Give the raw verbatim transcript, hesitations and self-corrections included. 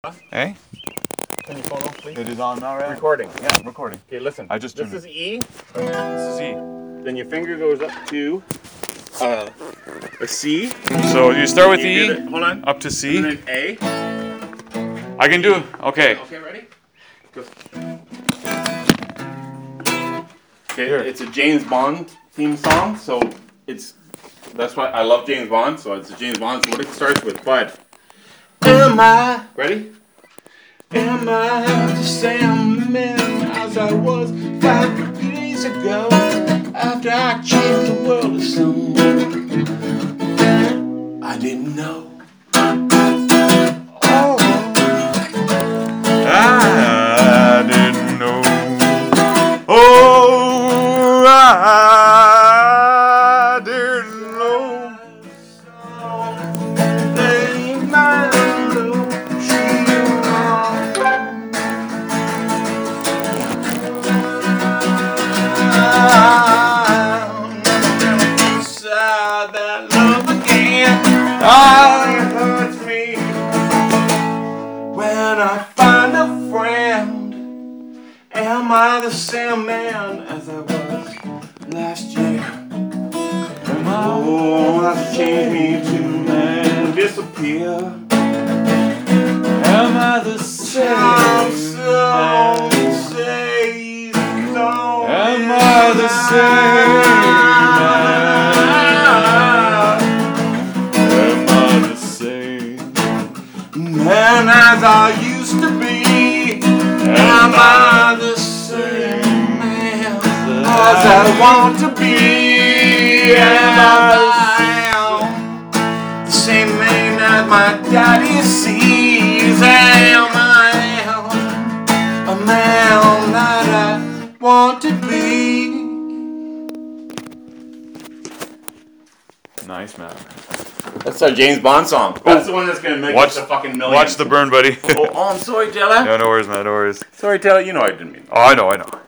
Eh? Turn your phone off, please. It is on now, right? Recording. Yeah, recording. Okay, listen. I just This turned is E. This is E. Then your finger goes up to uh, a C. So you start with You E, do the- hold on. up to C. And then A. I can do, okay. Okay, ready? Go. Okay, it's a James Bond theme song, so it's that's why I love James Bond. So it's a James Bond. So what it starts with, but am I ready? Am I the same man as I was five years ago? After I changed the world to someone I didn't know. Oh, I didn't know. Oh, I didn't know. they might know she wrong. Inside that love again, oh, it hurts me when I find a friend. Am I the same man as I was last year? Oh, that's changed me to man disappear. Am I the Some, same? some say he's gone. Am I the same man? Am I the same? Man as I used to be. Am I the same man as I want to be? Am I the same man as my daddy sees? Am I a man that I want to be? Nice, man. That's our James Bond song. That's the one that's gonna make Watch, us a fucking million. watch the burn, buddy. Oh, oh, I'm sorry, Taylor. No, no worries, man. No worries. Sorry, Taylor. You know I didn't mean. Oh, I know, I know.